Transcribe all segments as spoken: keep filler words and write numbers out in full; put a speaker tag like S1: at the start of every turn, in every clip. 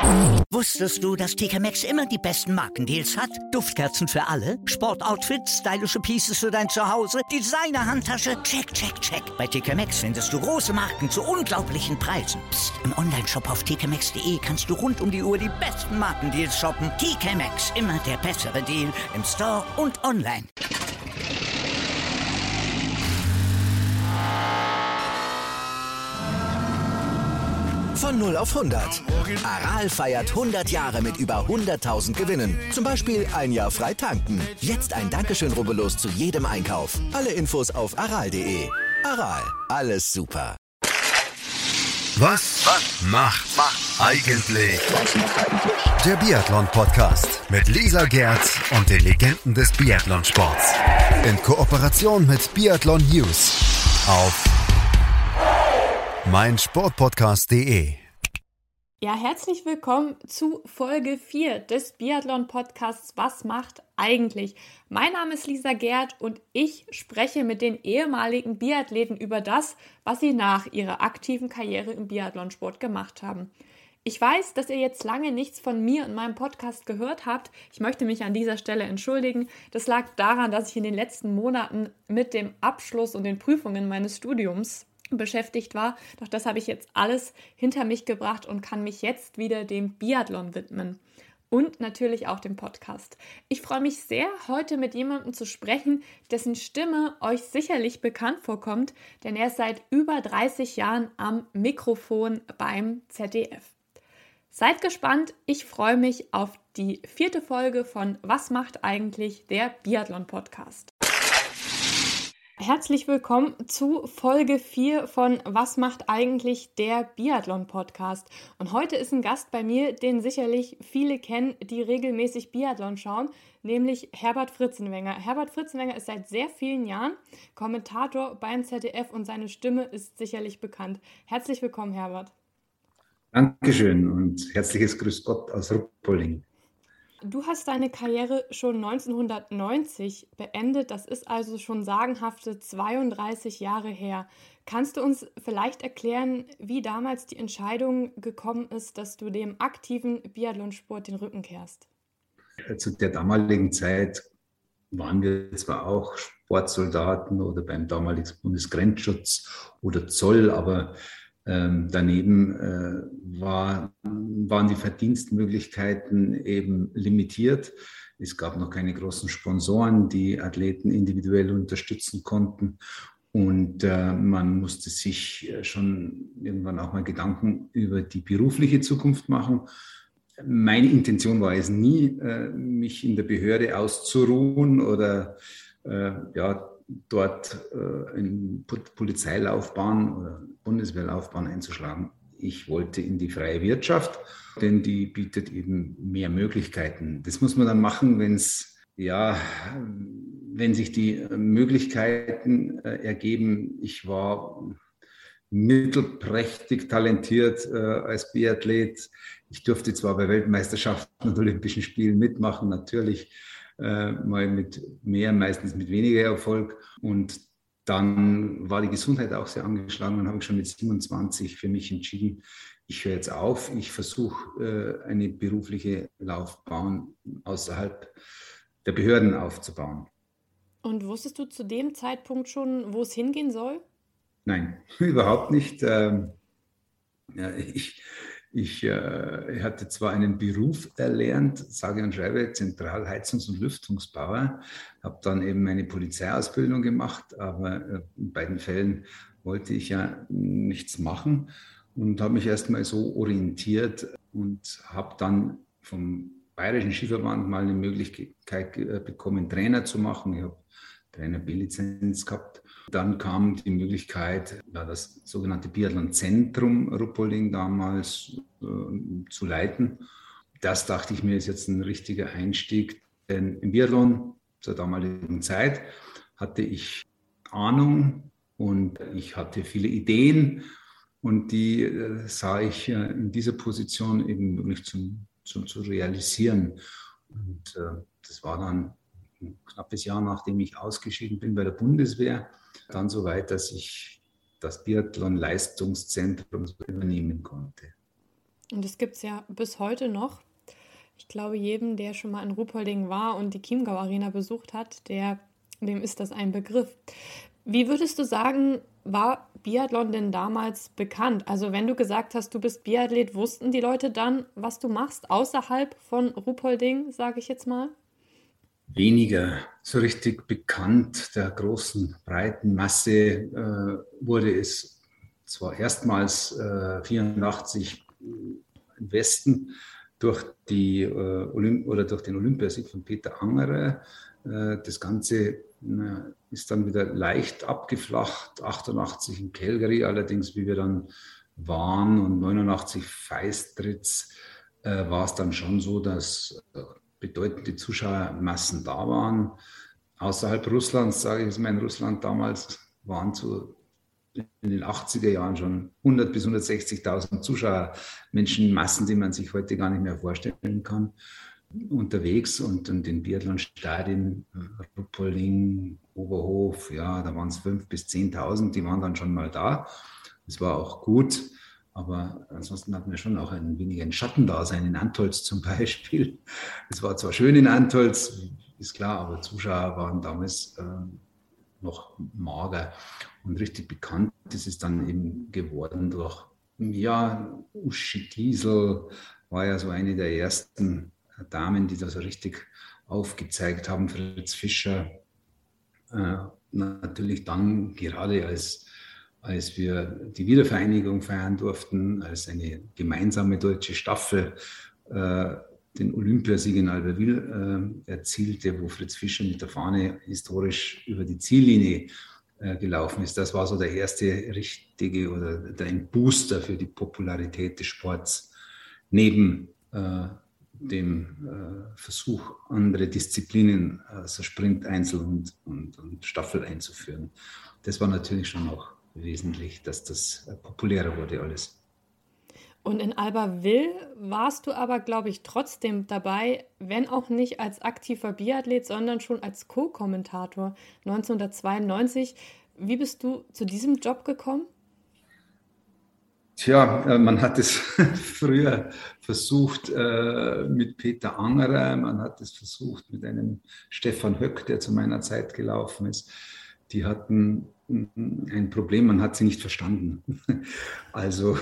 S1: Wusstest du, dass T K Maxx immer die besten Markendeals hat? Duftkerzen für alle, Sportoutfits, stylische Pieces für dein Zuhause, Designer-Handtasche, check, check, check. Bei T K Maxx findest du große Marken zu unglaublichen Preisen. Psst. Im Onlineshop auf t k maxx punkt d e kannst du rund um die Uhr die besten Markendeals shoppen. T K Maxx, immer der bessere Deal im Store und online.
S2: Von null auf hundert. Aral feiert hundert Jahre mit über hunderttausend Gewinnen. Zum Beispiel ein Jahr frei tanken. Jetzt ein Dankeschön, rubbellos zu jedem Einkauf. Alle Infos auf aral punkt de. Aral, alles super.
S3: Was, Was macht, macht eigentlich der Biathlon-Podcast mit Lisa Gerz und den Legenden des Biathlonsports. In Kooperation mit Biathlon News auf meinsportpodcast punkt de.
S4: Ja, herzlich willkommen zu Folge vier des Biathlon-Podcasts Was macht eigentlich? Mein Name ist Lisa Gerd und ich spreche mit den ehemaligen Biathleten über das, was sie nach ihrer aktiven Karriere im Biathlonsport gemacht haben. Ich weiß, dass ihr jetzt lange nichts von mir und meinem Podcast gehört habt. Ich möchte mich an dieser Stelle entschuldigen. Das lag daran, dass ich in den letzten Monaten mit dem Abschluss und den Prüfungen meines Studiums beschäftigt war. Doch das habe ich jetzt alles hinter mich gebracht und kann mich jetzt wieder dem Biathlon widmen. Und natürlich auch dem Podcast. Ich freue mich sehr, heute mit jemandem zu sprechen, dessen Stimme euch sicherlich bekannt vorkommt, denn er ist seit über dreißig Jahren am Mikrofon beim Z D F. Seid gespannt, ich freue mich auf die vierte Folge von Was macht eigentlich der Biathlon-Podcast. Herzlich willkommen zu Folge vier von Was macht eigentlich der Biathlon-Podcast. Und heute ist ein Gast bei mir, den sicherlich viele kennen, die regelmäßig Biathlon schauen, nämlich Herbert Fritzenwenger. Herbert Fritzenwenger ist seit sehr vielen Jahren Kommentator beim Z D F und seine Stimme ist sicherlich bekannt. Herzlich willkommen, Herbert.
S5: Dankeschön und herzliches Grüß Gott aus Ruppolding.
S4: Du hast deine Karriere schon neunzehnhundertneunzig beendet, das ist also schon sagenhafte zweiunddreißig Jahre her. Kannst du uns vielleicht erklären, wie damals die Entscheidung gekommen ist, dass du dem aktiven Biathlonsport den Rücken kehrst?
S5: Zu der damaligen Zeit waren wir zwar auch Sportsoldaten oder beim damaligen Bundesgrenzschutz oder Zoll, aber Ähm, daneben äh, war, waren die Verdienstmöglichkeiten eben limitiert. Es gab noch keine großen Sponsoren, die Athleten individuell unterstützen konnten. Und äh, man musste sich schon irgendwann auch mal Gedanken über die berufliche Zukunft machen. Meine Intention war es nie, äh, mich in der Behörde auszuruhen oder äh, ja, dort äh, in Polizeilaufbahn oder Bundeswehrlaufbahn einzuschlagen. Ich wollte in die freie Wirtschaft, denn die bietet eben mehr Möglichkeiten. Das muss man dann machen, wenn es ja, wenn sich die Möglichkeiten äh, ergeben. Ich war mittelprächtig talentiert äh, als Biathlet. Ich durfte zwar bei Weltmeisterschaften und Olympischen Spielen mitmachen, natürlich äh, mal mit mehr, meistens mit weniger Erfolg. Und dann war die Gesundheit auch sehr angeschlagen und habe ich schon mit siebenundzwanzig für mich entschieden, ich höre jetzt auf, ich versuche äh, eine berufliche Laufbahn außerhalb der Behörden aufzubauen.
S4: Und wusstest du zu dem Zeitpunkt schon, wo es hingehen soll?
S5: Nein, überhaupt nicht. Ähm, ja, ich, ich äh, hatte zwar einen Beruf erlernt, sage und schreibe Zentralheizungs- und Lüftungsbauer, habe dann eben meine Polizeiausbildung gemacht, aber äh, in beiden Fällen wollte ich ja nichts machen und habe mich erstmal so orientiert und habe dann vom Bayerischen Skiverband mal eine Möglichkeit bekommen, Trainer zu machen. Ich habe Trainer B-Lizenz gehabt. Dann kam die Möglichkeit, ja, das sogenannte Biathlon-Zentrum Ruppolding damals äh, zu leiten. Das dachte ich mir, ist jetzt ein richtiger Einstieg. Denn im Biathlon zur damaligen Zeit hatte ich Ahnung und ich hatte viele Ideen und die äh, sah ich äh, in dieser Position eben möglich zum, zum, zu realisieren. Und äh, das war dann ein knappes Jahr, nachdem ich ausgeschieden bin bei der Bundeswehr, dann so weit, dass ich das Biathlon-Leistungszentrum übernehmen konnte.
S4: Und das gibt es ja bis heute noch. Ich glaube, jedem, der schon mal in Ruhpolding war und die Chiemgau Arena besucht hat, der, dem ist das ein Begriff. Wie würdest du sagen, war Biathlon denn damals bekannt? Also wenn du gesagt hast, du bist Biathlet, wussten die Leute dann, was du machst, außerhalb von Ruhpolding, sage ich jetzt mal?
S5: Weniger so richtig bekannt. Der großen, breiten Masse äh, wurde es zwar erstmals äh, vierundachtzig im Westen durch, die, äh, Olymp- oder durch den Olympiasieg von Peter Angerer. Äh, das Ganze äh, ist dann wieder leicht abgeflacht. achtundachtzig in Calgary allerdings, wie wir dann waren, und neunundachtzig Feistritz, äh, war es dann schon so, dass äh, bedeutende Zuschauermassen da waren. Außerhalb Russlands, sage ich jetzt mal, in Russland damals waren so in den achtziger Jahren schon hundert bis hundertsechzigtausend Zuschauer, Menschenmassen, die man sich heute gar nicht mehr vorstellen kann, unterwegs. Und in den Biathlon-Stadien, Ruhpolding, Oberhof, ja, da waren es fünftausend bis zehntausend, die waren dann schon mal da. Das war auch gut. Aber ansonsten hatten wir schon auch ein wenig ein Schattendasein in Antholz zum Beispiel. Es war zwar schön in Antholz, ist klar, aber Zuschauer waren damals äh, noch mager. Und richtig bekannt ist es dann eben geworden durch, ja, Uschi Diesel war ja so eine der ersten Damen, die da so richtig aufgezeigt haben. Fritz Fischer, äh, natürlich dann gerade als als wir die Wiedervereinigung feiern durften, als eine gemeinsame deutsche Staffel äh, den Olympiasieg in Albertville äh, erzielte, wo Fritz Fischer mit der Fahne historisch über die Ziellinie äh, gelaufen ist. Das war so der erste richtige oder der ein Booster für die Popularität des Sports, neben äh, dem äh, Versuch, andere Disziplinen, also Sprint, Einzel und, und, und Staffel einzuführen. Das war natürlich schon auch wesentlich, dass das populärer wurde alles.
S4: Und in Albertville warst du aber, glaube ich, trotzdem dabei, wenn auch nicht als aktiver Biathlet, sondern schon als Co-Kommentator neunzehnhundertzweiundneunzig. Wie bist du zu diesem Job gekommen?
S5: Tja, man hat es früher versucht mit Peter Angerer, man hat es versucht mit einem Stefan Höck, der zu meiner Zeit gelaufen ist. Die hatten ein Problem, man hat sie nicht verstanden. Also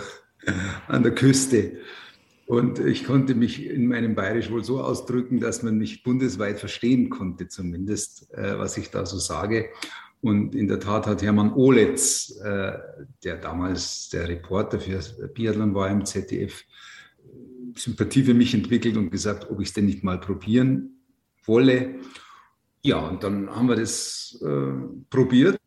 S5: an der Küste. Und ich konnte mich in meinem Bayerisch wohl so ausdrücken, dass man mich bundesweit verstehen konnte, zumindest, was ich da so sage. Und in der Tat hat Hermann Oletz, der damals der Reporter für Biathlon war im Z D F, Sympathie für mich entwickelt und gesagt, ob ich es denn nicht mal probieren wolle. Ja, und dann haben wir das äh, probiert.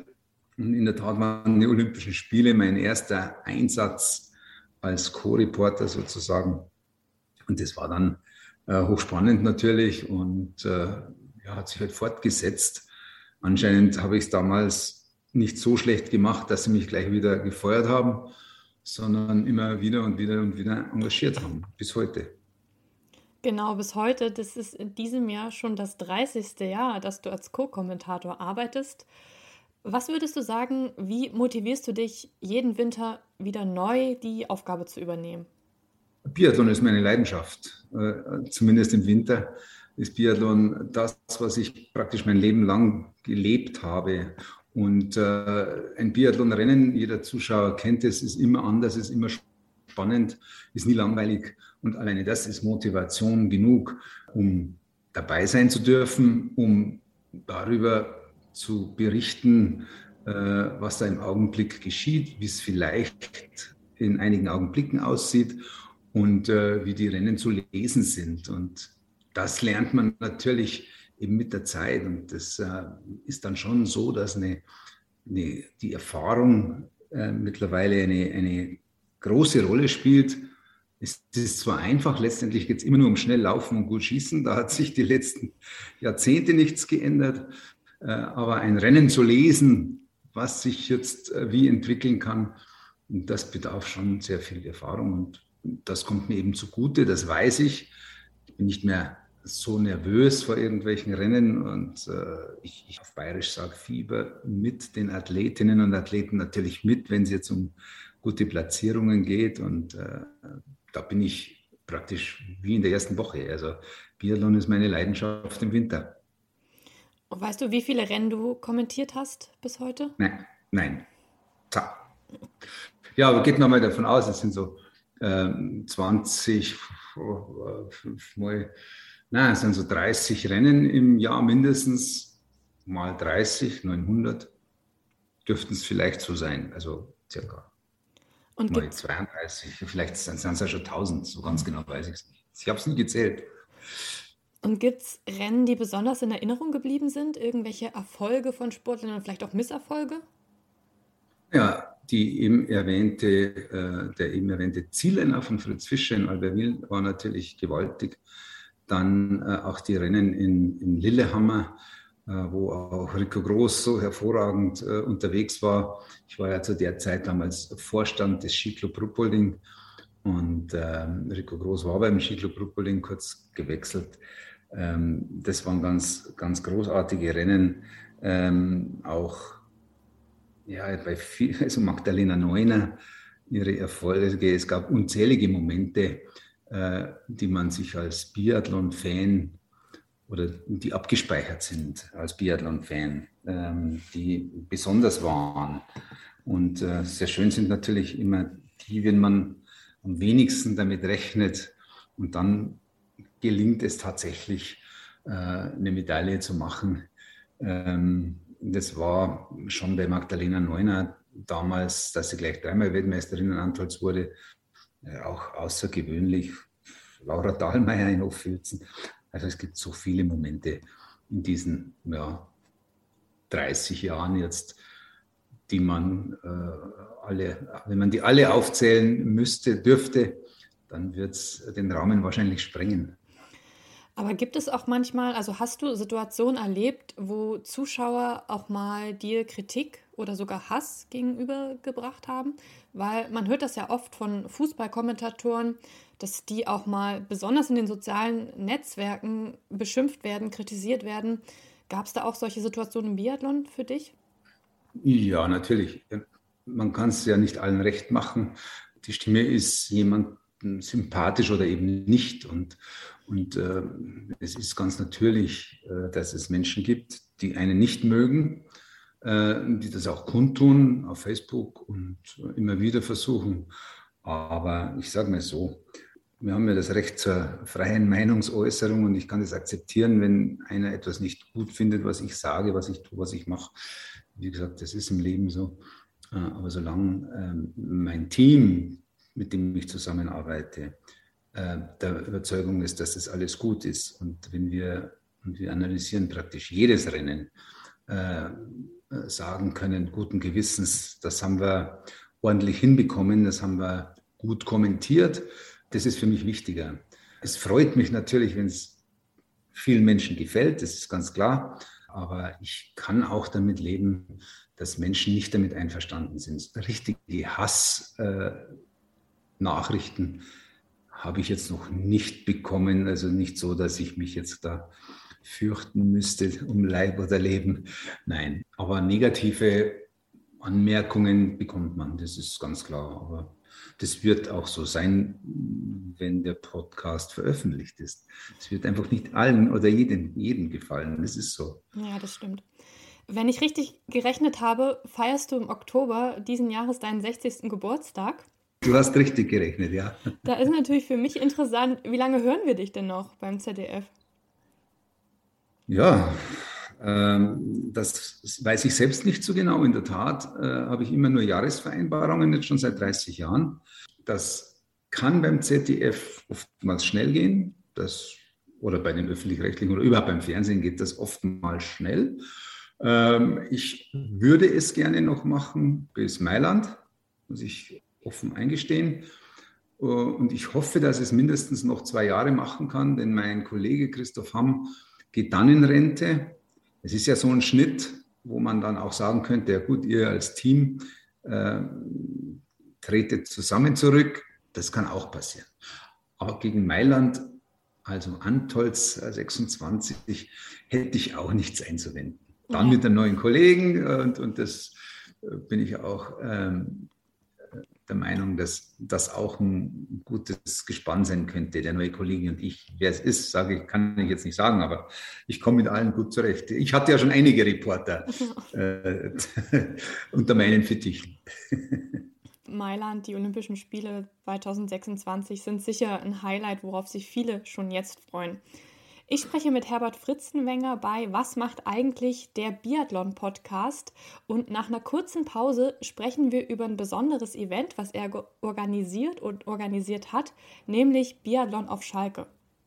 S5: Und in der Tat waren die Olympischen Spiele mein erster Einsatz als Co-Reporter sozusagen. Und das war dann äh, hochspannend natürlich und äh, ja, hat sich halt fortgesetzt. Anscheinend habe ich es damals nicht so schlecht gemacht, dass sie mich gleich wieder gefeuert haben, sondern immer wieder und wieder und wieder engagiert haben, bis heute.
S4: Genau, bis heute. Das ist in diesem Jahr schon das dreißigste Jahr, dass du als Co-Kommentator arbeitest. Was würdest du sagen, wie motivierst du dich, jeden Winter wieder neu die Aufgabe zu übernehmen?
S5: Biathlon ist meine Leidenschaft. Äh, zumindest im Winter ist Biathlon das, was ich praktisch mein Leben lang gelebt habe. Und äh, ein Biathlonrennen, jeder Zuschauer kennt es, ist immer anders, ist immer spannend, ist nie langweilig. Und alleine das ist Motivation genug, um dabei sein zu dürfen, um darüber zu berichten, äh, was da im Augenblick geschieht, wie es vielleicht in einigen Augenblicken aussieht und äh, wie die Rennen zu lesen sind. Und das lernt man natürlich eben mit der Zeit. Und das äh, ist dann schon so, dass eine, eine, die Erfahrung äh, mittlerweile eine, eine große Rolle spielt. Es ist zwar einfach, letztendlich geht es immer nur um schnell laufen und gut schießen. Da hat sich die letzten Jahrzehnte nichts geändert. Aber ein Rennen zu lesen, was sich jetzt wie entwickeln kann, das bedarf schon sehr viel Erfahrung. Und das kommt mir eben zugute, das weiß ich. Ich bin nicht mehr so nervös vor irgendwelchen Rennen. Und ich, ich auf Bayerisch sage, Fieber mit den Athletinnen und Athleten natürlich mit, wenn es jetzt um gute Platzierungen geht. Und da bin ich praktisch wie in der ersten Woche. Also Biathlon ist meine Leidenschaft im Winter.
S4: Und weißt du, wie viele Rennen du kommentiert hast bis heute?
S5: Nein, nein. Ta. Ja, aber geht nochmal davon aus, es sind so ähm, zwanzig, mal, nein, es sind so dreißig Rennen im Jahr mindestens, mal dreißig, neunhundert, dürften es vielleicht so sein, also circa. Und mal zweiunddreißig, vielleicht sind es ja schon tausend, so ganz genau weiß ich es nicht. Ich habe es nie gezählt.
S4: Und gibt es Rennen, die besonders in Erinnerung geblieben sind? Irgendwelche Erfolge von Sportlern und vielleicht auch Misserfolge?
S5: Ja, die eben erwähnte, äh, der eben erwähnte Zielrenner von Fritz Fischer in Albertville war natürlich gewaltig. Dann äh, auch die Rennen in, in Lillehammer, äh, wo auch Rico Groß so hervorragend äh, unterwegs war. Ich war ja zu der Zeit damals Vorstand des Skiclub Ruppolding und äh, Rico Groß war beim Skiclub Ruppolding kurz gewechselt. Ähm, das waren ganz, ganz großartige Rennen, ähm, auch ja, bei viel, also Magdalena Neuner, ihre Erfolge. Es gab unzählige Momente, äh, die man sich als Biathlon-Fan oder die abgespeichert sind als Biathlon-Fan, ähm, die besonders waren. Und äh, sehr schön sind natürlich immer die, wenn man am wenigsten damit rechnet und dann gelingt es tatsächlich, äh, eine Medaille zu machen. Ähm, das war schon bei Magdalena Neuner damals, dass sie gleich dreimal Weltmeisterin in Antholz wurde, äh, auch außergewöhnlich. Laura Dahlmeier in Hochfilzen. Also es gibt so viele Momente in diesen ja, dreißig Jahren jetzt, die man äh, alle, wenn man die alle aufzählen müsste, dürfte, dann wird es den Rahmen wahrscheinlich sprengen.
S4: Aber gibt es auch manchmal, also hast du Situationen erlebt, wo Zuschauer auch mal dir Kritik oder sogar Hass gegenübergebracht haben? Weil man hört das ja oft von Fußballkommentatoren, dass die auch mal besonders in den sozialen Netzwerken beschimpft werden, kritisiert werden. Gab es da auch solche Situationen im Biathlon für dich?
S5: Ja, natürlich. Man kann es ja nicht allen recht machen. Die Stimme ist jemandem sympathisch oder eben nicht. Und, und äh, es ist ganz natürlich, äh, dass es Menschen gibt, die einen nicht mögen, äh, die das auch kundtun auf Facebook und immer wieder versuchen. Aber ich sage mal so, wir haben ja das Recht zur freien Meinungsäußerung und ich kann das akzeptieren, wenn einer etwas nicht gut findet, was ich sage, was ich tue, was ich mache. Wie gesagt, das ist im Leben so. Aber solange mein Team, mit dem ich zusammenarbeite, der Überzeugung ist, dass das alles gut ist und wenn wir, und wir analysieren praktisch jedes Rennen, sagen können, guten Gewissens, das haben wir ordentlich hinbekommen, das haben wir gut kommentiert, das ist für mich wichtiger. Es freut mich natürlich, wenn es vielen Menschen gefällt, das ist ganz klar. Aber ich kann auch damit leben, dass Menschen nicht damit einverstanden sind. Richtige Hass-Nachrichten äh, habe ich jetzt noch nicht bekommen. Also nicht so, dass ich mich jetzt da fürchten müsste um Leib oder Leben. Nein, aber negative Anmerkungen bekommt man, das ist ganz klar. Aber das wird auch so sein, wenn der Podcast veröffentlicht ist. Es wird einfach nicht allen oder jedem, jedem gefallen. Das ist so.
S4: Ja, das stimmt. Wenn ich richtig gerechnet habe, feierst du im Oktober diesen Jahres deinen sechzigsten Geburtstag.
S5: Du hast richtig gerechnet, ja.
S4: Da ist natürlich für mich interessant, wie lange hören wir dich denn noch beim Z D F?
S5: Ja, ähm, das weiß ich selbst nicht so genau. In der Tat äh, habe ich immer nur Jahresvereinbarungen, jetzt schon seit dreißig Jahren. Das kann beim Z D F oftmals schnell gehen, das, oder bei den Öffentlich-Rechtlichen oder überhaupt beim Fernsehen geht das oftmals schnell. Ähm, ich würde es gerne noch machen bis Mailand, muss ich offen eingestehen. Und ich hoffe, dass es mindestens noch zwei Jahre machen kann, denn mein Kollege Christoph Hamm geht dann in Rente. Es ist ja so ein Schnitt, wo man dann auch sagen könnte, ja gut, ihr als Team äh, tretet zusammen zurück. Das kann auch passieren. Aber gegen Mailand, also Antholz sechsundzwanzig, hätte ich auch nichts einzuwenden. Dann mit einem neuen Kollegen und, und das bin ich auch ähm, der Meinung, dass das auch ein gutes Gespann sein könnte, der neue Kollege und ich. Wer es ist, sage ich, kann ich jetzt nicht sagen, aber ich komme mit allen gut zurecht. Ich hatte ja schon einige Reporter äh, unter meinen Fittichen.
S4: Mailand, die Olympischen Spiele zwanzig sechsundzwanzig sind sicher ein Highlight, worauf sich viele schon jetzt freuen. Ich spreche mit Herbert Fritzenwenger bei Was macht eigentlich der Biathlon-Podcast? Und nach einer kurzen Pause sprechen wir über ein besonderes Event, was er ge- organisiert und organisiert hat, nämlich Biathlon auf Schalke.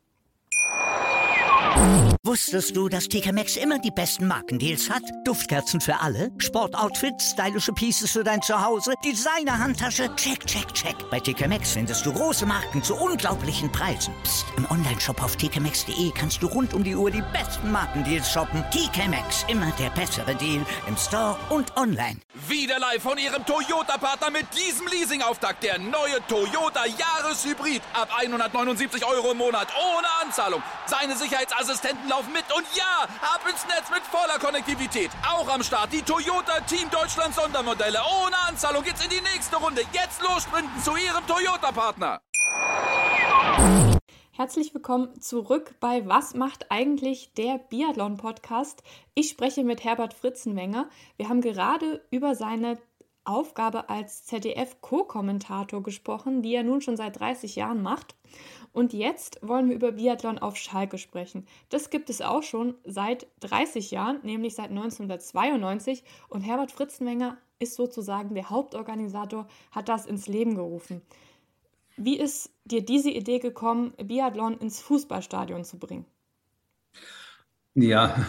S1: Wusstest du, dass T K Maxx immer die besten Markendeals hat? Duftkerzen für alle, Sportoutfits, stylische Pieces für dein Zuhause, Designer-Handtasche, check, check, check. Bei T K Maxx findest du große Marken zu unglaublichen Preisen. Psst. Im Onlineshop auf t k maxx punkt d e kannst du rund um die Uhr die besten Markendeals shoppen. T K Maxx, immer der bessere Deal im Store und online.
S6: Wieder live von Ihrem Toyota-Partner mit diesem Leasing-Auftakt. Der neue Toyota Jahreshybrid. Ab hundertneunundsiebzig Euro im Monat ohne Anzahlung. Seine Sicherheitsassistenten laufen mit und ja, ab ins Netz mit voller Konnektivität. Auch am Start die Toyota Team Deutschland Sondermodelle. Ohne Anzahlung geht's in die nächste Runde. Jetzt los sprinten zu Ihrem Toyota-Partner.
S4: Herzlich willkommen zurück bei Was macht eigentlich der Biathlon-Podcast? Ich spreche mit Herbert Fritzenwenger. Wir haben gerade über seine Aufgabe als Z D F-Co-Kommentator gesprochen, die er nun schon seit dreißig Jahren macht. Und jetzt wollen wir über Biathlon auf Schalke sprechen. Das gibt es auch schon seit dreißig Jahren, nämlich seit neunzehnhundertzweiundneunzig. Und Herbert Fritzenwenger ist sozusagen der Hauptorganisator, hat das ins Leben gerufen. Wie ist dir diese Idee gekommen, Biathlon ins Fußballstadion zu bringen?
S5: Ja,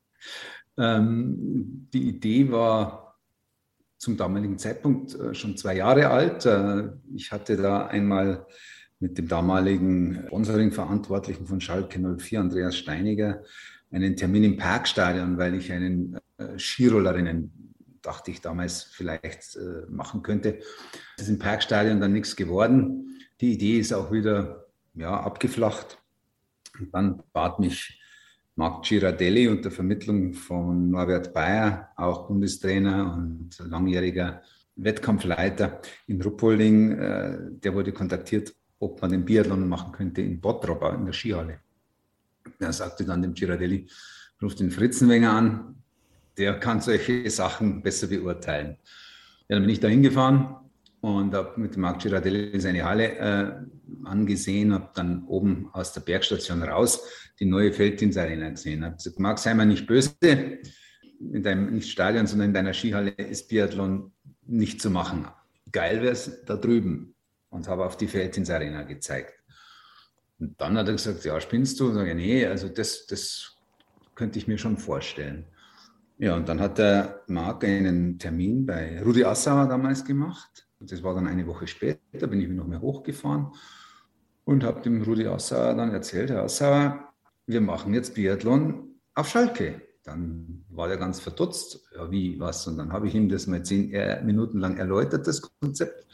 S5: ähm, die Idee war zum damaligen Zeitpunkt äh, schon zwei Jahre alt. Äh, ich hatte da einmal mit dem damaligen Sponsoring-Verantwortlichen von Schalke null vier, Andreas Steiniger, einen Termin im Parkstadion, weil ich einen äh, Skirollerinnen, dachte ich damals, vielleicht äh, machen könnte. Das ist im Parkstadion dann nichts geworden. Die Idee ist auch wieder ja, abgeflacht. Und dann bat mich Marc Girardelli unter Vermittlung von Norbert Bayer, auch Bundestrainer und langjähriger Wettkampfleiter in Ruppolding, äh, der wurde kontaktiert, ob man den Biathlon machen könnte in Bottrop, in der Skihalle. Er sagte dann dem Girardelli, ruft den Fritzenwenger an, der kann solche Sachen besser beurteilen. Ja, dann bin ich da hingefahren und habe mit Marc Girardelli seine Halle äh, angesehen, habe dann oben aus der Bergstation raus die neue Felddienstarena gesehen. Habe gesagt, Marc, sei mal nicht böse, in deinem nicht Stadion, sondern in deiner Skihalle ist Biathlon nicht zu machen. Geil wäre es da drüben. Und habe auf die Felddienstarena gezeigt. Und dann hat er gesagt, ja, spinnst du? Und sage ich, nee, also das, das könnte ich mir schon vorstellen. Ja, und dann hat der Marc einen Termin bei Rudi Assauer damals gemacht. Und das war dann eine Woche später, bin ich noch mehr hochgefahren und habe dem Rudi Assauer dann erzählt, Herr Assauer, wir machen jetzt Biathlon auf Schalke. Dann war der ganz verdutzt, ja wie, was? Und dann habe ich ihm das mal zehn Minuten lang erläutert, das Konzept.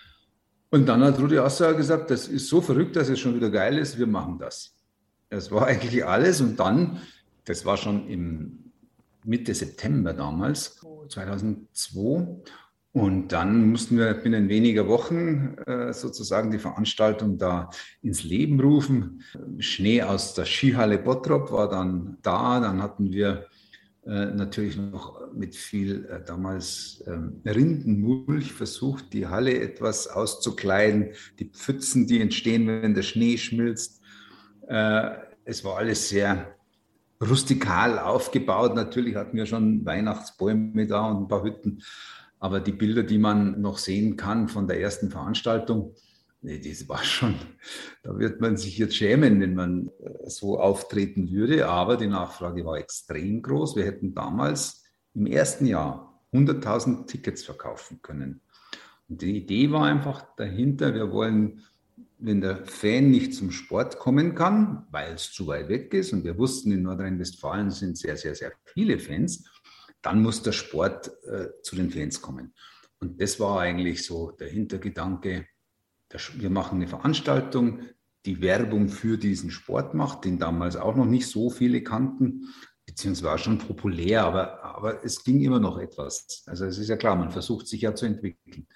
S5: Und dann hat Rudi Assauer gesagt, das ist so verrückt, dass es schon wieder geil ist, wir machen das. Das war eigentlich alles und dann, das war schon im Mitte September damals, zweitausendzwei, und dann mussten wir binnen weniger Wochen äh, sozusagen die Veranstaltung da ins Leben rufen. Schnee aus der Skihalle Bottrop war dann da, dann hatten wir äh, natürlich noch mit viel äh, damals ähm, Rindenmulch versucht, die Halle etwas auszukleiden, die Pfützen, die entstehen, wenn der Schnee schmilzt. Äh, es war alles sehr rustikal aufgebaut. Natürlich hatten wir schon Weihnachtsbäume da und ein paar Hütten. Aber die Bilder, die man noch sehen kann von der ersten Veranstaltung, nee, das war schon, da wird man sich jetzt schämen, wenn man so auftreten würde. Aber die Nachfrage war extrem groß. Wir hätten damals im ersten Jahr hunderttausend Tickets verkaufen können. Und die Idee war einfach dahinter, wir wollen, wenn der Fan nicht zum Sport kommen kann, weil es zu weit weg ist, und wir wussten, in Nordrhein-Westfalen sind sehr, sehr, sehr viele Fans, dann muss der Sport äh, zu den Fans kommen. Und das war eigentlich so der Hintergedanke, der, wir machen eine Veranstaltung, die Werbung für diesen Sport macht, den damals auch noch nicht so viele kannten, beziehungsweise war schon populär, aber, aber es ging immer noch etwas. Also es ist ja klar, man versucht sich ja zu entwickeln.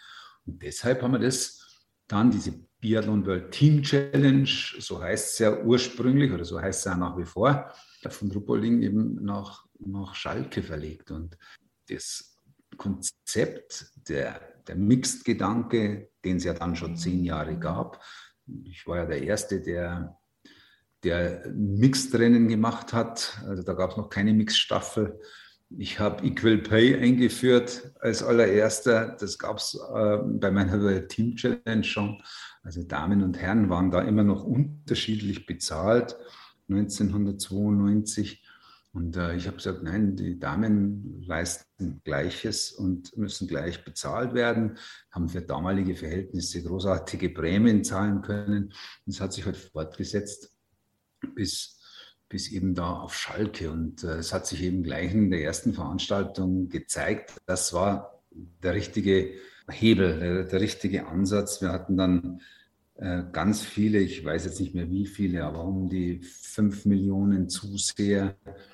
S5: Und deshalb haben wir das dann, diese Biathlon World Team Challenge, so heißt es ja ursprünglich oder so heißt es ja nach wie vor, von Ruppolding eben nach, nach Schalke verlegt. Und das Konzept, der, der Mixed-Gedanke, den es ja dann schon zehn Jahre gab. Ich war ja der Erste, der, der Mixed-Rennen gemacht hat. Also da gab es noch keine Mixed-Staffel. Ich habe Equal Pay eingeführt als allererster. Das gab es äh, bei meiner World Team Challenge schon. Also Damen und Herren waren da immer noch unterschiedlich bezahlt, neunzehnhundertzweiundneunzig. Und äh, ich habe gesagt, nein, die Damen leisten Gleiches und müssen gleich bezahlt werden, haben für damalige Verhältnisse großartige Prämien zahlen können. Und es hat sich halt fortgesetzt bis, bis eben da auf Schalke. Und äh, es hat sich eben gleich in der ersten Veranstaltung gezeigt, das war der richtige Hebel, der, der richtige Ansatz. Wir hatten dann äh, ganz viele, ich weiß jetzt nicht mehr wie viele, aber um die fünf Millionen Zuseher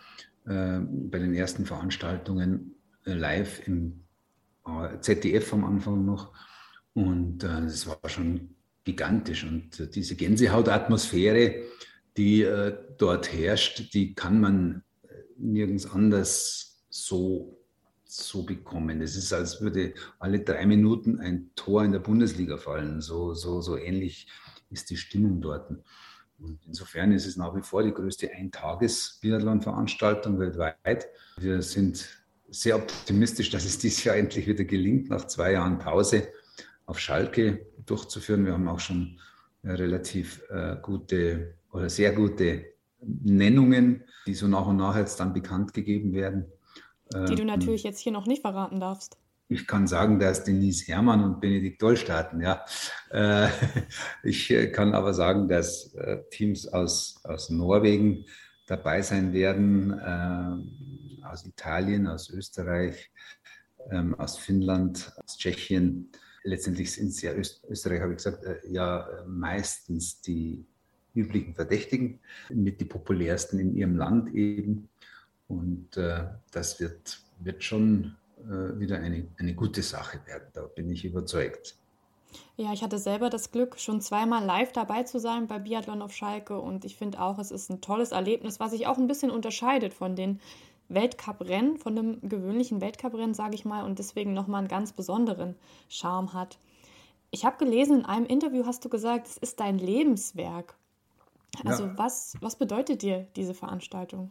S5: bei den ersten Veranstaltungen live im Z D F am Anfang noch. Und das war schon gigantisch. Und diese Gänsehautatmosphäre, die dort herrscht, die kann man nirgends anders so, so bekommen. Es ist, als würde alle drei Minuten ein Tor in der Bundesliga fallen. So, so, so ähnlich ist die Stimmung dort. Und insofern ist es nach wie vor die größte Eintages-Biathlon-Veranstaltung weltweit. Wir sind sehr optimistisch, dass es dieses Jahr endlich wieder gelingt, nach zwei Jahren Pause auf Schalke durchzuführen. Wir haben auch schon relativ äh, gute oder sehr gute Nennungen, die so nach und nach jetzt dann bekannt gegeben werden.
S4: Die du natürlich jetzt hier noch nicht verraten darfst.
S5: Ich kann sagen, dass Denise Herrmann und Benedikt Doll starten, ja. Äh, ich kann aber sagen, dass äh, Teams aus, aus Norwegen dabei sein werden, äh, aus Italien, aus Österreich, ähm, aus Finnland, aus Tschechien. Letztendlich sind es ja Öst- Österreich, habe ich gesagt, äh, ja meistens die üblichen Verdächtigen, mit die populärsten in ihrem Land eben. Und äh, das wird, wird schon wieder eine, eine gute Sache werden. Da bin ich überzeugt.
S4: Ja, ich hatte selber das Glück, schon zweimal live dabei zu sein bei Biathlon auf Schalke und ich finde auch, es ist ein tolles Erlebnis, was sich auch ein bisschen unterscheidet von den Weltcuprennen, von dem gewöhnlichen Weltcuprennen, sage ich mal, und deswegen nochmal einen ganz besonderen Charme hat. Ich habe gelesen, in einem Interview hast du gesagt, es ist dein Lebenswerk. Also ja. was, was bedeutet dir diese Veranstaltung?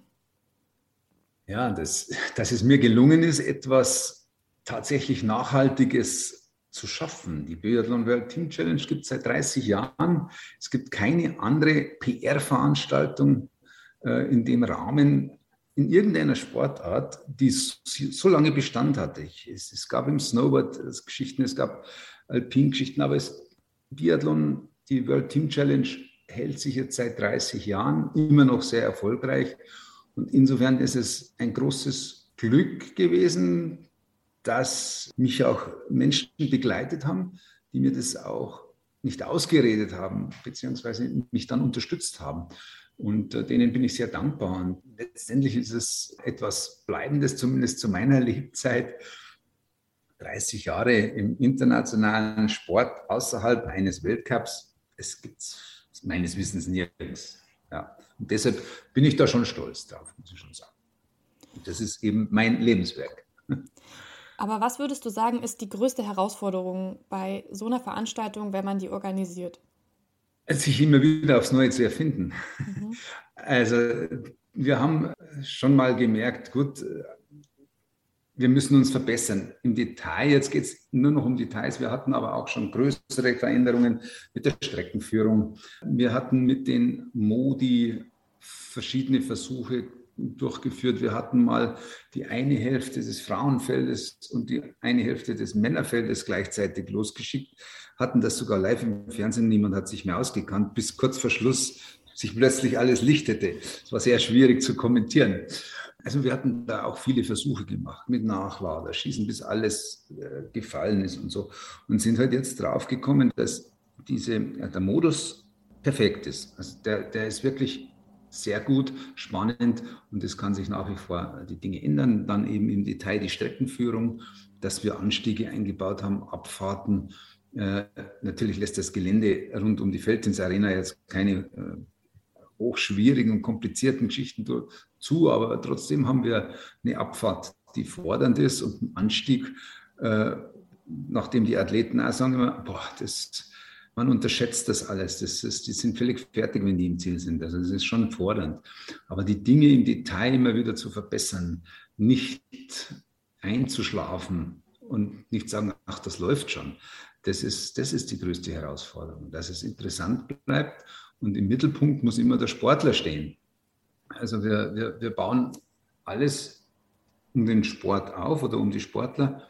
S5: Ja, dass, dass es mir gelungen ist, etwas tatsächlich Nachhaltiges zu schaffen. Die Biathlon World Team Challenge gibt es seit dreißig Jahren. Es gibt keine andere P R-Veranstaltung äh, in dem Rahmen in irgendeiner Sportart, die so, so lange Bestand hatte. Ich, es, es gab im Snowboard Geschichten, es gab Alpin-Geschichten, aber es, Biathlon, die World Team Challenge, hält sich jetzt seit dreißig Jahren immer noch sehr erfolgreich. Und insofern ist es ein großes Glück gewesen, dass mich auch Menschen begleitet haben, die mir das auch nicht ausgeredet haben, beziehungsweise mich dann unterstützt haben. Und denen bin ich sehr dankbar. Und letztendlich ist es etwas Bleibendes, zumindest zu meiner Lebzeit. dreißig Jahre im internationalen Sport außerhalb eines Weltcups. Es gibt es meines Wissens nirgends. Ja. Und deshalb bin ich da schon stolz drauf, muss ich schon sagen. Und das ist eben mein Lebenswerk.
S4: Aber was würdest du sagen, ist die größte Herausforderung bei so einer Veranstaltung, wenn man die organisiert?
S5: Sich immer wieder aufs Neue zu erfinden. Mhm. Also wir haben schon mal gemerkt, gut, wir müssen uns verbessern. Im Detail, jetzt geht es nur noch um Details, wir hatten aber auch schon größere Veränderungen mit der Streckenführung. Wir hatten mit den Modi verschiedene Versuche durchgeführt. Wir hatten mal die eine Hälfte des Frauenfeldes und die eine Hälfte des Männerfeldes gleichzeitig losgeschickt, hatten das sogar live im Fernsehen, niemand hat sich mehr ausgekannt, bis kurz vor Schluss sich plötzlich alles lichtete. Es war sehr schwierig zu kommentieren. Also wir hatten da auch viele Versuche gemacht mit Nachlader, Schießen, bis alles äh, gefallen ist und so. Und sind halt jetzt drauf gekommen, dass diese, ja, der Modus perfekt ist. Also der, der ist wirklich sehr gut, spannend und es kann sich nach wie vor die Dinge ändern. Dann eben im Detail die Streckenführung, dass wir Anstiege eingebaut haben, Abfahrten, Äh, natürlich lässt das Gelände rund um die Felddienst-Arena jetzt keine äh, hochschwierigen und komplizierten Geschichten zu, aber trotzdem haben wir eine Abfahrt, die fordernd ist und einen Anstieg, äh, nachdem die Athleten auch sagen immer, boah, das, man unterschätzt das alles, das ist, die sind völlig fertig, wenn die im Ziel sind, also das ist schon fordernd. Aber die Dinge im Detail immer wieder zu verbessern, nicht einzuschlafen und nicht sagen, ach, das läuft schon, das ist, das ist die größte Herausforderung, dass es interessant bleibt. Und im Mittelpunkt muss immer der Sportler stehen. Also wir, wir, wir bauen alles um den Sport auf oder um die Sportler.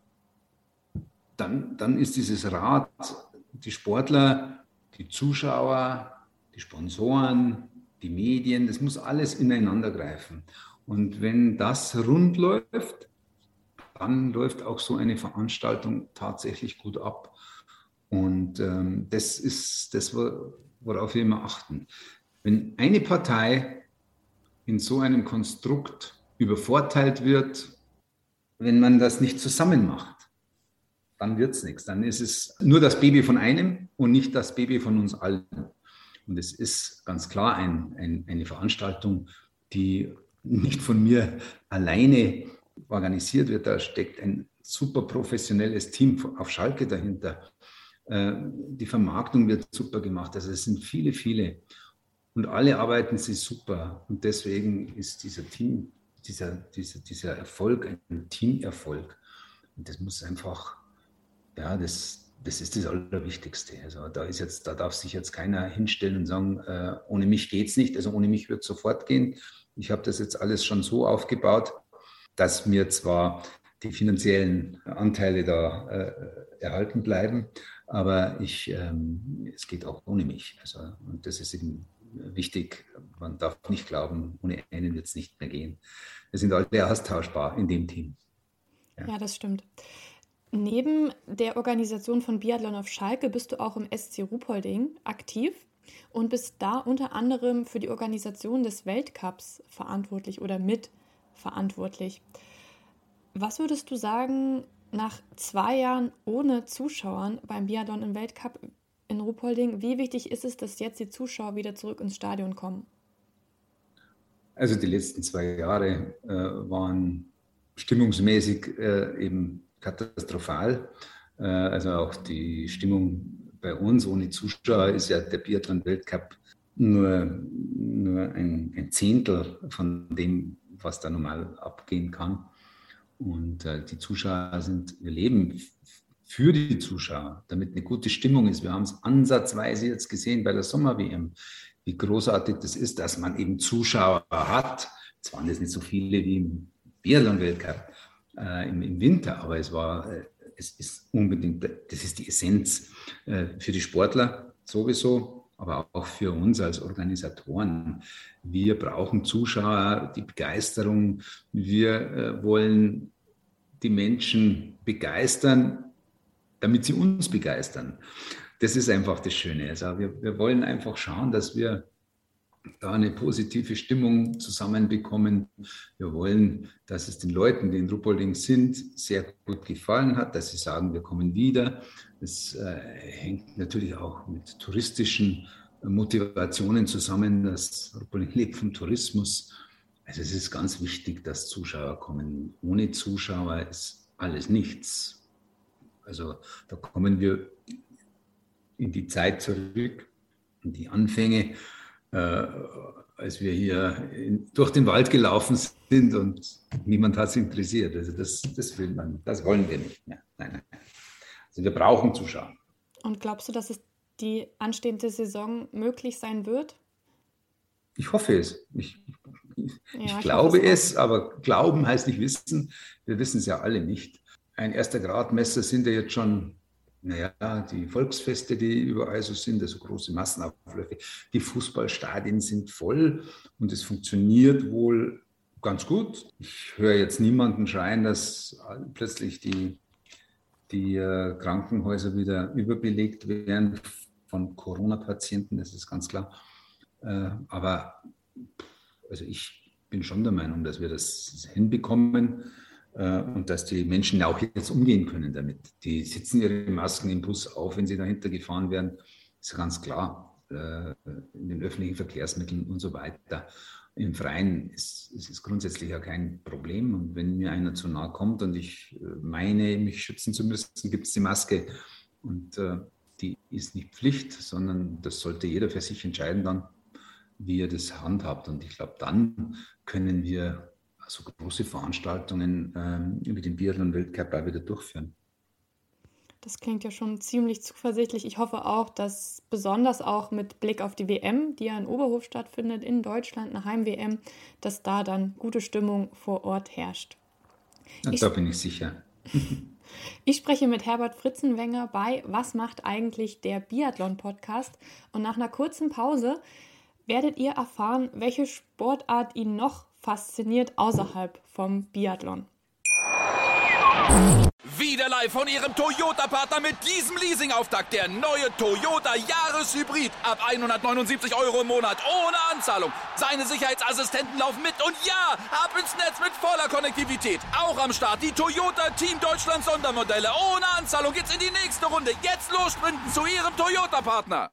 S5: Dann, dann ist dieses Rad, die Sportler, die Zuschauer, die Sponsoren, die Medien, das muss alles ineinander greifen. Und wenn das rund läuft, dann läuft auch so eine Veranstaltung tatsächlich gut ab. Und ähm, das ist das, worauf wir immer achten. Wenn eine Partei in so einem Konstrukt übervorteilt wird, wenn man das nicht zusammen macht, dann wird es nichts. Dann ist es nur das Baby von einem und nicht das Baby von uns allen. Und es ist ganz klar ein, ein, eine Veranstaltung, die nicht von mir alleine organisiert wird. Da steckt ein super professionelles Team auf Schalke dahinter. Die Vermarktung wird super gemacht. Also es sind viele, viele. Und alle arbeiten sie super. Und deswegen ist dieser Team, dieser, dieser, dieser Erfolg ein Teamerfolg. Und das muss einfach, ja, das, das ist das Allerwichtigste. Also da ist jetzt, da darf sich jetzt keiner hinstellen und sagen, äh, ohne mich geht es nicht. Also ohne mich wird es sofort gehen. Ich habe das jetzt alles schon so aufgebaut, dass mir zwar die finanziellen Anteile da äh, erhalten bleiben, aber ich, ähm, es geht auch ohne mich. Also, und das ist eben wichtig. Man darf nicht glauben, ohne einen wird es nicht mehr gehen. Wir sind alle austauschbar in dem Team.
S4: Ja. Ja, das stimmt. Neben der Organisation von Biathlon auf Schalke bist du auch im S C Ruhpolding aktiv und bist da unter anderem für die Organisation des Weltcups verantwortlich oder mitverantwortlich. Was würdest du sagen, nach zwei Jahren ohne Zuschauern beim Biathlon im Weltcup in Ruhpolding, wie wichtig ist es, dass jetzt die Zuschauer wieder zurück ins Stadion kommen?
S5: Also die letzten zwei Jahre äh, waren stimmungsmäßig äh, eben katastrophal. Äh, also auch die Stimmung bei uns ohne Zuschauer ist ja der Biathlon-Weltcup nur, nur ein, ein Zehntel von dem, was da normal abgehen kann. Und äh, die Zuschauer sind, wir leben für die Zuschauer, damit eine gute Stimmung ist. Wir haben es ansatzweise jetzt gesehen bei der Sommer-W M, wie großartig das ist, dass man eben Zuschauer hat. Es waren jetzt nicht so viele wie im Biathlon-Weltcup äh, im, im Winter, aber es war, äh, es ist unbedingt, das ist die Essenz äh, für die Sportler sowieso, aber auch für uns als Organisatoren. Wir brauchen Zuschauer, die Begeisterung. Wir äh, wollen die Menschen begeistern, damit sie uns begeistern. Das ist einfach das Schöne. Also wir, wir wollen einfach schauen, dass wir da eine positive Stimmung zusammenbekommen. Wir wollen, dass es den Leuten, die in Ruhpolding sind, sehr gut gefallen hat, dass sie sagen, wir kommen wieder. Das äh, hängt natürlich auch mit touristischen Motivationen zusammen. Das Ruhpolding lebt vom Tourismus. Also es ist ganz wichtig, dass Zuschauer kommen. Ohne Zuschauer ist alles nichts. Also da kommen wir in die Zeit zurück, in die Anfänge, äh, als wir hier in, durch den Wald gelaufen sind und niemand hat es interessiert. Also das, das will man, das wollen wir nicht mehr. Nein, nein. Also wir brauchen Zuschauer.
S4: Und glaubst du, dass es die anstehende Saison möglich sein wird?
S5: Ich hoffe es. Ich, ich,
S4: ja,
S5: ich
S4: ich
S5: glaube
S4: es,
S5: es, aber glauben heißt nicht wissen. Wir wissen es ja alle nicht. Ein erster Gradmesser sind ja jetzt schon, naja, die Volksfeste, die überall so sind, also große Massenaufläufe. Die Fußballstadien sind voll und es funktioniert wohl ganz gut. Ich höre jetzt niemanden schreien, dass plötzlich die, die äh, Krankenhäuser wieder überbelegt werden von Corona-Patienten, das ist ganz klar. Äh, aber also ich bin schon der Meinung, dass wir das hinbekommen. und dass die Menschen auch jetzt umgehen können damit. Die sitzen ihre Masken im Bus auf, wenn sie dahinter gefahren werden, ist ja ganz klar, in den öffentlichen Verkehrsmitteln und so weiter. Im Freien ist es grundsätzlich ja kein Problem. Und wenn mir einer zu nahe kommt und ich meine, mich schützen zu müssen, gibt es die Maske. Und äh, die ist nicht Pflicht, sondern das sollte jeder für sich entscheiden dann, wie er das handhabt. Und ich glaube, dann können wir also große Veranstaltungen ähm, über den Biathlon-Weltcup auch wieder durchführen.
S4: Das klingt ja schon ziemlich zuversichtlich. Ich hoffe auch, dass besonders auch mit Blick auf die W M, die ja in Oberhof stattfindet, in Deutschland, eine Heim-W M, dass da dann gute Stimmung vor Ort herrscht.
S5: Ja,
S4: ich,
S5: da bin ich sicher.
S4: Ich spreche mit Herbert Fritzenwenger bei Was macht eigentlich der Biathlon-Podcast? Und nach einer kurzen Pause werdet ihr erfahren, welche Sportart ihn noch fasziniert außerhalb vom Biathlon.
S6: Wieder live von Ihrem Toyota-Partner mit diesem Leasing-Auftakt. Der neue Toyota Jahreshybrid. Ab hundertneunundsiebzig Euro im Monat. Ohne Anzahlung. Seine Sicherheitsassistenten laufen mit. Und ja, ab ins Netz mit voller Konnektivität. Auch am Start die Toyota Team Deutschland Sondermodelle. Ohne Anzahlung geht's in die nächste Runde. Jetzt los sprinten zu Ihrem Toyota-Partner.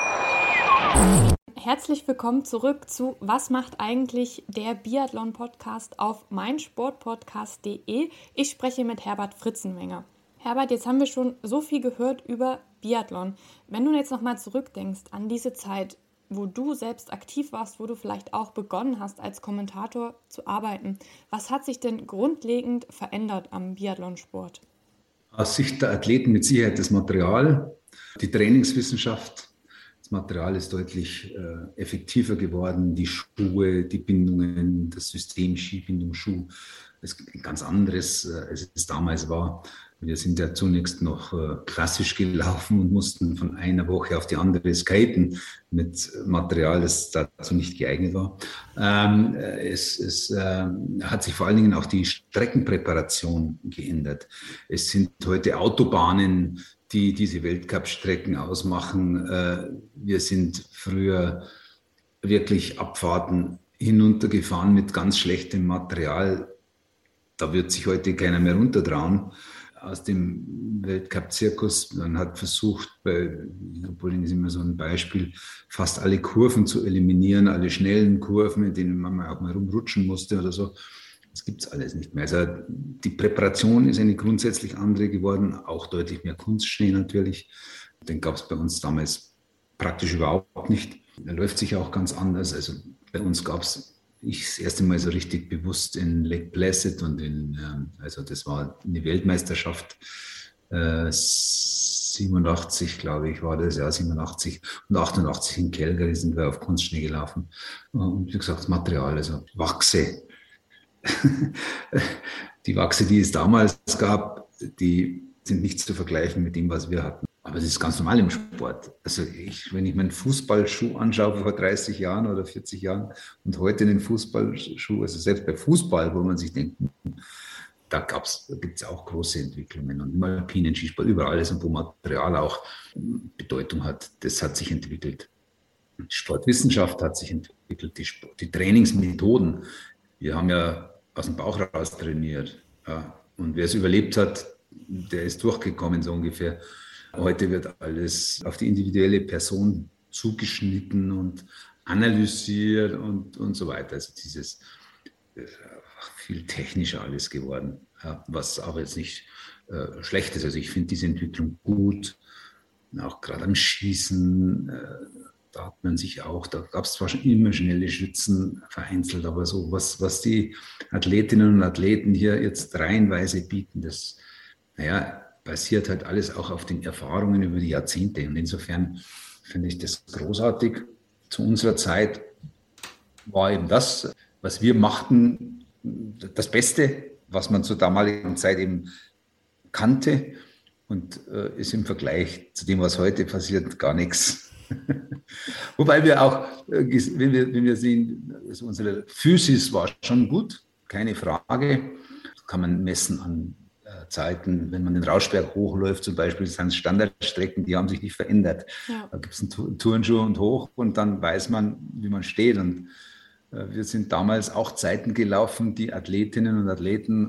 S4: Herzlich willkommen zurück zu Was macht eigentlich der Biathlon-Podcast auf meinsportpodcast punkt de. Ich spreche mit Herbert Fritzenwenger. Herbert, jetzt haben wir schon so viel gehört über Biathlon. Wenn du jetzt nochmal zurückdenkst an diese Zeit, wo du selbst aktiv warst, wo du vielleicht auch begonnen hast, als Kommentator zu arbeiten, was hat sich denn grundlegend verändert am Biathlonsport?
S5: Aus Sicht der Athleten mit Sicherheit das Material, die Trainingswissenschaft. Das Material ist deutlich äh, effektiver geworden, die Schuhe, die Bindungen, das System Skibindung, Schuh ist ein ganz anderes, äh, als es damals war. Wir sind ja zunächst noch äh, klassisch gelaufen und mussten von einer Woche auf die andere skaten mit Material, das dazu nicht geeignet war. Ähm, es es äh, hat sich vor allen Dingen auch die Streckenpräparation geändert. Es sind heute Autobahnen, die diese Weltcup-Strecken ausmachen. Wir sind früher wirklich Abfahrten hinuntergefahren mit ganz schlechtem Material. Da wird sich heute keiner mehr runtertrauen aus dem Weltcup-Zirkus. Man hat versucht, bei Leopolding ist immer so ein Beispiel, fast alle Kurven zu eliminieren, alle schnellen Kurven, in denen man auch mal rumrutschen musste oder so. Das gibt es alles nicht mehr. Also die Präparation ist eine grundsätzlich andere geworden, auch deutlich mehr Kunstschnee natürlich. Den gab es bei uns damals praktisch überhaupt nicht. Der läuft sich auch ganz anders. Also bei uns gab es, ich das erste Mal so richtig bewusst in Lake Placid und in, also das war eine Weltmeisterschaft, äh, siebenundachtzig, glaube ich, war das, ja, siebenundachtzig und achtundachtzig in Calgary sind wir auf Kunstschnee gelaufen. Und wie gesagt, das Material, also Wachse. Die Wachse, die es damals gab, die sind nicht zu vergleichen mit dem, was wir hatten. Aber das ist ganz normal im Sport. Also ich, wenn ich meinen Fußballschuh anschaue vor dreißig Jahren oder vierzig Jahren und heute den Fußballschuh, also selbst bei Fußball, wo man sich denkt, da gab's, da gibt es auch große Entwicklungen. Und im alpinen Skisport, überall ist, wo Material auch Bedeutung hat, das hat sich entwickelt. Die Sportwissenschaft hat sich entwickelt, die, Sport, die Trainingsmethoden. Wir haben ja aus dem Bauch raus trainiert. Ja. Und wer es überlebt hat, der ist durchgekommen, so ungefähr. Heute wird alles auf die individuelle Person zugeschnitten und analysiert und, und so weiter. Also dieses äh, viel technischer alles geworden, ja, was aber jetzt nicht äh, schlecht ist. Also ich finde diese Entwicklung gut, auch gerade am Schießen. Äh, Da hat man sich auch, da gab es zwar schon immer schnelle Schützen vereinzelt, aber so was, was die Athletinnen und Athleten hier jetzt reihenweise bieten, das, naja, basiert halt alles auch auf den Erfahrungen über die Jahrzehnte. Und insofern finde ich das großartig. Zu unserer Zeit war eben das, was wir machten, das Beste, was man zur damaligen Zeit eben kannte, und äh, ist im Vergleich zu dem, was heute passiert, gar nichts. Wobei wir auch, wenn wir, wenn wir sehen, also unsere Physis war schon gut, keine Frage. Das kann man messen an äh, Zeiten, wenn man den Rauschberg hochläuft zum Beispiel, das sind Standardstrecken, die haben sich nicht verändert. Ja. Da gibt es einen Turnschuh und hoch und dann weiß man, wie man steht. Und äh, wir sind damals auch Zeiten gelaufen, die Athletinnen und Athleten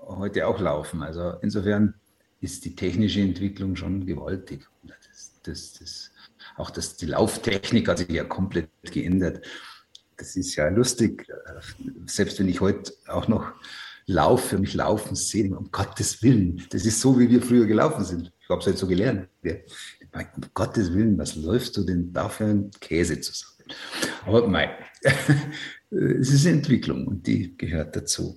S5: heute auch laufen. Also insofern ist die technische Entwicklung schon gewaltig. Das, das, das, auch das, die Lauftechnik hat sich ja komplett geändert. Das ist ja lustig, selbst wenn ich heute auch noch laufe, für mich laufen sehe, um Gottes Willen, das ist so, wie wir früher gelaufen sind. Ich habe es halt so gelernt. Um Gottes Willen, was läufst du denn da für einen Käse zusammen? Aber mei, es ist eine Entwicklung und die gehört dazu.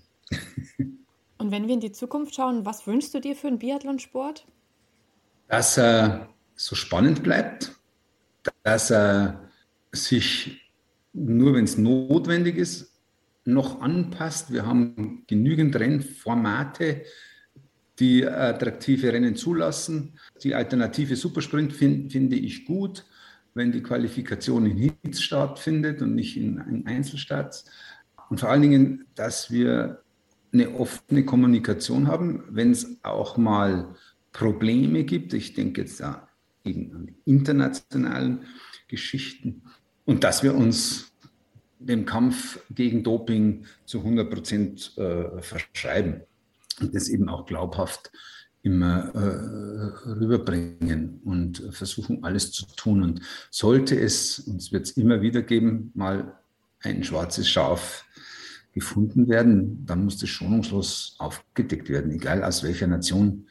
S4: Und wenn wir in die Zukunft schauen, was wünschst du dir für einen Biathlonsport?
S5: Dass er so spannend bleibt, dass er sich nur, wenn es notwendig ist, noch anpasst. Wir haben genügend Rennformate, die attraktive Rennen zulassen. Die Alternative Supersprint find, finde ich gut, wenn die Qualifikation in Heats stattfindet und nicht in, in Einzelstarts. Und vor allen Dingen, dass wir eine offene Kommunikation haben, wenn es auch mal Probleme gibt. Ich denke jetzt da eben an die internationalen Geschichten. Und dass wir uns dem Kampf gegen Doping zu hundert Prozent äh, verschreiben und das eben auch glaubhaft immer äh, rüberbringen und versuchen, alles zu tun. Und sollte es, und es wird es immer wieder geben, mal ein schwarzes Schaf gefunden werden, dann muss das schonungslos aufgedeckt werden, egal aus welcher Nation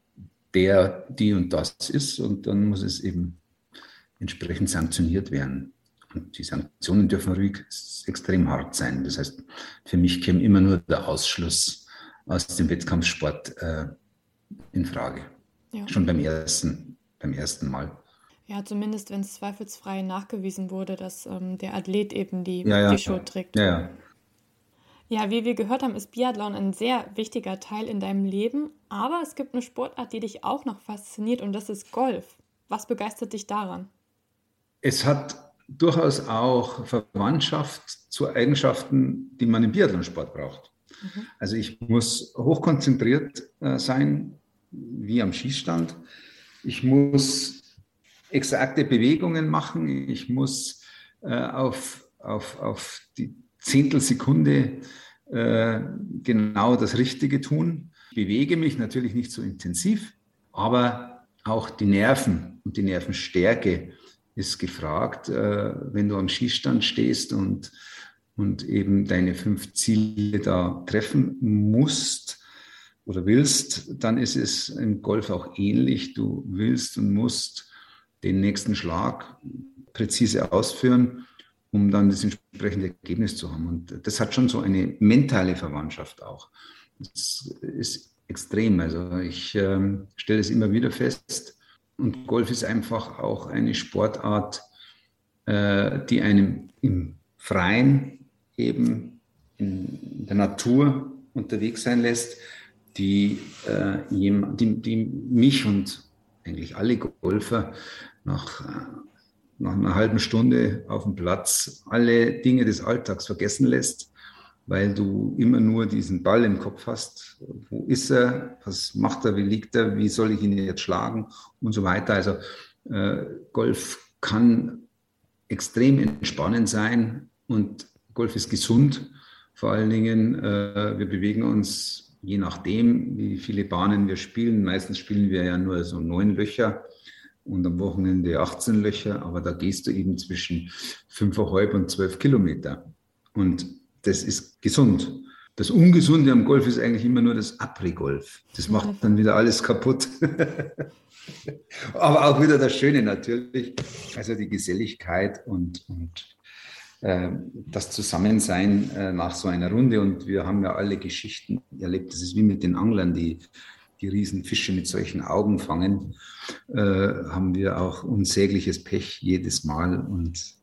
S5: der, die und das ist. Und dann muss es eben entsprechend sanktioniert werden. Und die Sanktionen dürfen ruhig extrem hart sein. Das heißt, für mich käme immer nur der Ausschluss aus dem Wettkampfsport äh, in Frage. Ja. Schon beim ersten, beim ersten Mal.
S4: Ja, zumindest wenn es zweifelsfrei nachgewiesen wurde, dass ähm, der Athlet eben die,
S5: ja, ja.
S4: die Schuld trägt.
S5: Ja, ja.
S4: Ja, wie wir gehört haben, ist Biathlon ein sehr wichtiger Teil in deinem Leben. Aber es gibt eine Sportart, die dich auch noch fasziniert, und das ist Golf. Was begeistert dich daran?
S5: Es hat durchaus auch Verwandtschaft zu Eigenschaften, die man im Biathlonsport braucht. Mhm. Also ich muss hochkonzentriert äh, sein, wie am Schießstand. Ich muss exakte Bewegungen machen. Ich muss äh, auf, auf, auf die Zehntelsekunde äh, genau das Richtige tun. Ich bewege mich natürlich nicht so intensiv, aber auch die Nerven und die Nervenstärke ist gefragt, äh, wenn du am Schießstand stehst und, und eben deine fünf Ziele da treffen musst oder willst, dann ist es im Golf auch ähnlich. Du willst und musst den nächsten Schlag präzise ausführen, um dann das entsprechende Ergebnis zu haben. Und das hat schon so eine mentale Verwandtschaft auch. Das ist extrem. Also ich äh, stelle es immer wieder fest. Und Golf ist einfach auch eine Sportart, äh, die einem im Freien, eben in der Natur unterwegs sein lässt, die, äh, jem, die, die mich und eigentlich alle Golfer nach, nach einer halben Stunde auf dem Platz alle Dinge des Alltags vergessen lässt, weil du immer nur diesen Ball im Kopf hast. Wo ist er? Was macht er? Wie liegt er? Wie soll ich ihn jetzt schlagen? Und so weiter. Also äh, Golf kann extrem entspannend sein und Golf ist gesund. Vor allen Dingen, äh, wir bewegen uns je nachdem, wie viele Bahnen wir spielen. Meistens spielen wir ja nur so neun Löcher und am Wochenende achtzehn Löcher. Aber da gehst du eben zwischen fünfeinhalb und zwölf Kilometer. Und das ist gesund. Das Ungesunde am Golf ist eigentlich immer nur das Après-Golf. Das macht dann wieder alles kaputt. Aber auch wieder das Schöne natürlich. Also die Geselligkeit und, und äh, das Zusammensein äh, nach so einer Runde. Und wir haben ja alle Geschichten erlebt. Das ist wie mit den Anglern, die die Riesenfische mit solchen Augen fangen. Äh, haben wir auch unsägliches Pech jedes Mal. Und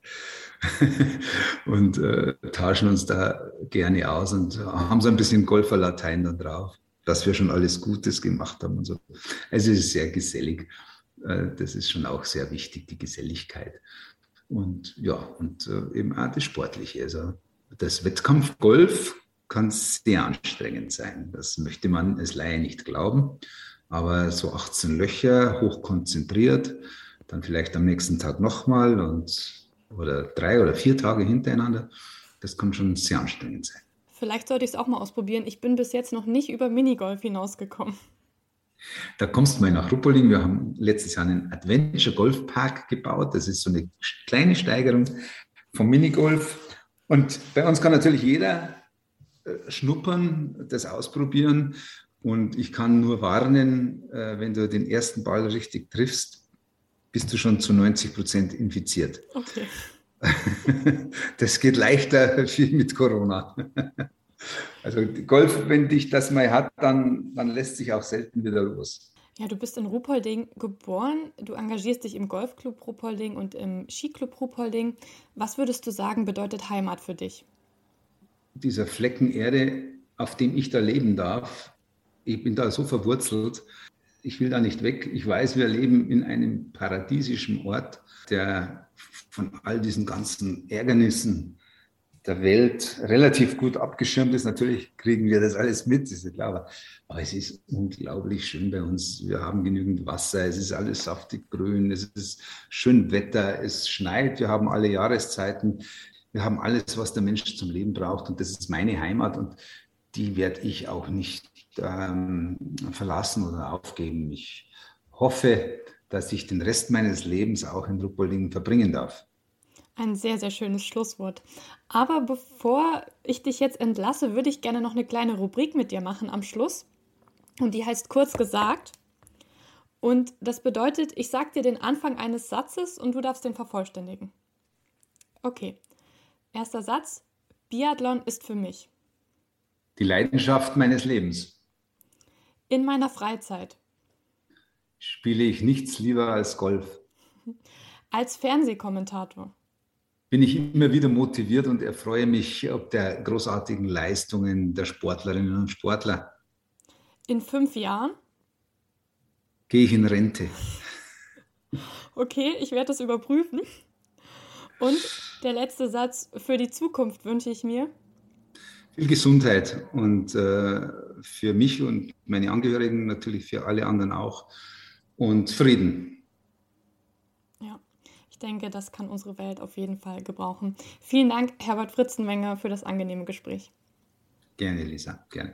S5: und äh, tauschen uns da gerne aus und haben so ein bisschen Golferlatein da drauf, dass wir schon alles Gutes gemacht haben und so. Also es ist sehr gesellig. Äh, das ist schon auch sehr wichtig, die Geselligkeit. Und ja, und äh, eben auch das Sportliche. Also das Wettkampfgolf kann sehr anstrengend sein. Das möchte man als Laie nicht glauben. Aber so achtzehn Löcher, hochkonzentriert, dann vielleicht am nächsten Tag nochmal und oder drei oder vier Tage hintereinander, das kann schon sehr anstrengend sein.
S4: Vielleicht sollte ich es auch mal ausprobieren. Ich bin bis jetzt noch nicht über Minigolf hinausgekommen.
S5: Da kommst du mal nach Ruppolding. Wir haben letztes Jahr einen Adventure Golf Park gebaut. Das ist so eine kleine Steigerung vom Minigolf. Und bei uns kann natürlich jeder schnuppern, das ausprobieren. Und ich kann nur warnen, wenn du den ersten Ball richtig triffst, bist du schon zu neunzig Prozent infiziert.
S4: Okay.
S5: Das geht leichter wie mit Corona. Also Golf, wenn dich das mal hat, dann, dann lässt sich auch selten wieder los.
S4: Ja, du bist in Ruppolding geboren, du engagierst dich im Golfclub Ruppolding und im Skiclub Ruppolding. Was würdest du sagen, bedeutet Heimat für dich?
S5: Dieser Flecken Erde, auf dem ich da leben darf, ich bin da so verwurzelt, ich will da nicht weg. Ich weiß, wir leben in einem paradiesischen Ort, der von all diesen ganzen Ärgernissen der Welt relativ gut abgeschirmt ist. Natürlich kriegen wir das alles mit, ist ja klar. Aber es ist unglaublich schön bei uns. Wir haben genügend Wasser, es ist alles saftig grün, es ist schön Wetter, es schneit, wir haben alle Jahreszeiten, wir haben alles, was der Mensch zum Leben braucht. Und das ist meine Heimat und die werde ich auch nicht ähm, verlassen oder aufgeben. Ich hoffe, dass ich den Rest meines Lebens auch in Ruppolding verbringen darf.
S4: Ein sehr, sehr schönes Schlusswort. Aber bevor ich dich jetzt entlasse, würde ich gerne noch eine kleine Rubrik mit dir machen am Schluss. Und die heißt kurz gesagt. Und das bedeutet, ich sage dir den Anfang eines Satzes und du darfst den vervollständigen. Okay. Erster Satz. Biathlon ist für mich
S5: die Leidenschaft meines Lebens.
S4: In meiner Freizeit
S5: spiele ich nichts lieber als Golf.
S4: Als Fernsehkommentator
S5: bin ich immer wieder motiviert und erfreue mich ob der großartigen Leistungen der Sportlerinnen und Sportler.
S4: In fünf Jahren
S5: gehe ich in Rente.
S4: Okay, ich werde das überprüfen. Und der letzte Satz, für die Zukunft wünsche ich mir
S5: viel Gesundheit und äh, für mich und meine Angehörigen, natürlich für alle anderen auch, und Frieden.
S4: Ja, ich denke, das kann unsere Welt auf jeden Fall gebrauchen. Vielen Dank, Herbert Fritzenwenger, für das angenehme Gespräch.
S5: Gerne, Lisa, gerne.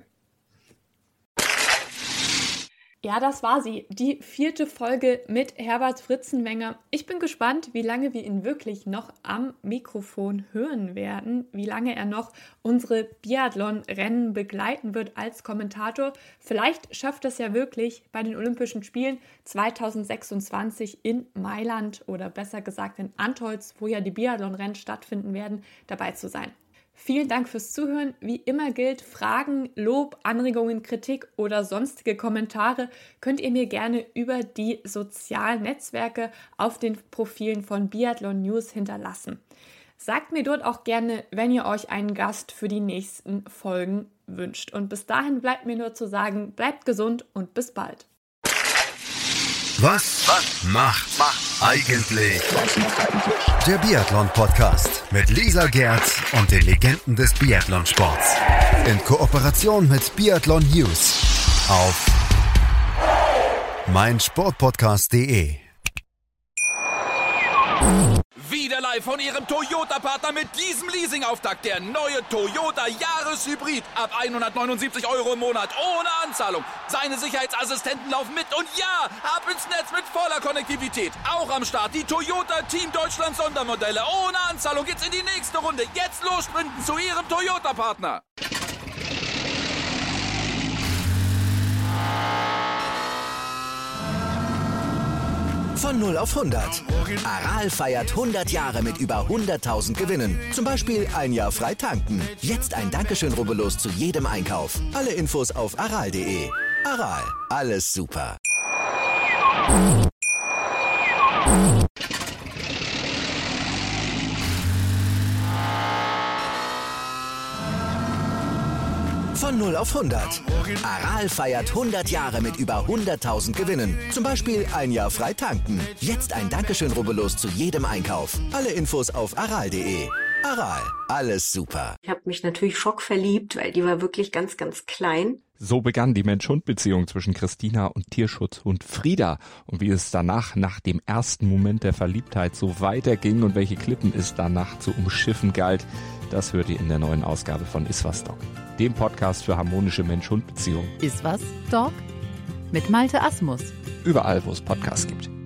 S4: Ja, das war sie, die vierte Folge mit Herbert Fritzenwenger. Ich bin gespannt, wie lange wir ihn wirklich noch am Mikrofon hören werden, wie lange er noch unsere Biathlon-Rennen begleiten wird als Kommentator. Vielleicht schafft es ja wirklich bei den Olympischen Spielen zweitausendsechsundzwanzig in Mailand oder besser gesagt in Antholz, wo ja die Biathlon-Rennen stattfinden werden, dabei zu sein. Vielen Dank fürs Zuhören. Wie immer gilt, Fragen, Lob, Anregungen, Kritik oder sonstige Kommentare könnt ihr mir gerne über die sozialen Netzwerke auf den Profilen von Biathlon News hinterlassen. Sagt mir dort auch gerne, wenn ihr euch einen Gast für die nächsten Folgen wünscht. Und bis dahin bleibt mir nur zu sagen, bleibt gesund und bis bald.
S3: Was, Was macht, macht eigentlich der Biathlon-Podcast mit Lisa Gerz und den Legenden des Biathlonsports. In Kooperation mit Biathlon News auf meinsportpodcast punkt de.
S6: Wieder live von Ihrem Toyota-Partner mit diesem Leasing-Auftakt. Der neue Toyota Jahreshybrid. Ab hundertneunundsiebzig Euro im Monat. Ohne Anzahlung. Seine Sicherheitsassistenten laufen mit. Und ja, ab ins Netz mit voller Konnektivität. Auch am Start die Toyota Team Deutschland Sondermodelle. Ohne Anzahlung geht's in die nächste Runde. Jetzt los sprinten zu Ihrem Toyota-Partner.
S2: Von null auf hundert. Aral feiert hundert Jahre mit über hunderttausend Gewinnen. Zum Beispiel ein Jahr frei tanken. Jetzt ein Dankeschön, rubbellos zu jedem Einkauf. Alle Infos auf aral punkt de. Aral, alles super. Von null auf hundert. Aral feiert hundert Jahre mit über hunderttausend Gewinnen. Zum Beispiel ein Jahr frei tanken. Jetzt ein Dankeschön, rubbellos zu jedem Einkauf. Alle Infos auf aral punkt de. Aral, alles super.
S7: Ich habe mich natürlich schockverliebt, weil die war wirklich ganz, ganz klein.
S8: So begann die Mensch-Hund-Beziehung zwischen Christina und Tierschutzhund Frieda. Und wie es danach, nach dem ersten Moment der Verliebtheit, so weiterging und welche Klippen es danach zu umschiffen galt, das hört ihr in der neuen Ausgabe von Iswas Dog, dem Podcast für harmonische Mensch-Hund-Beziehungen.
S9: Iswas Dog? Mit Malte Asmus.
S8: Überall, wo es Podcasts gibt.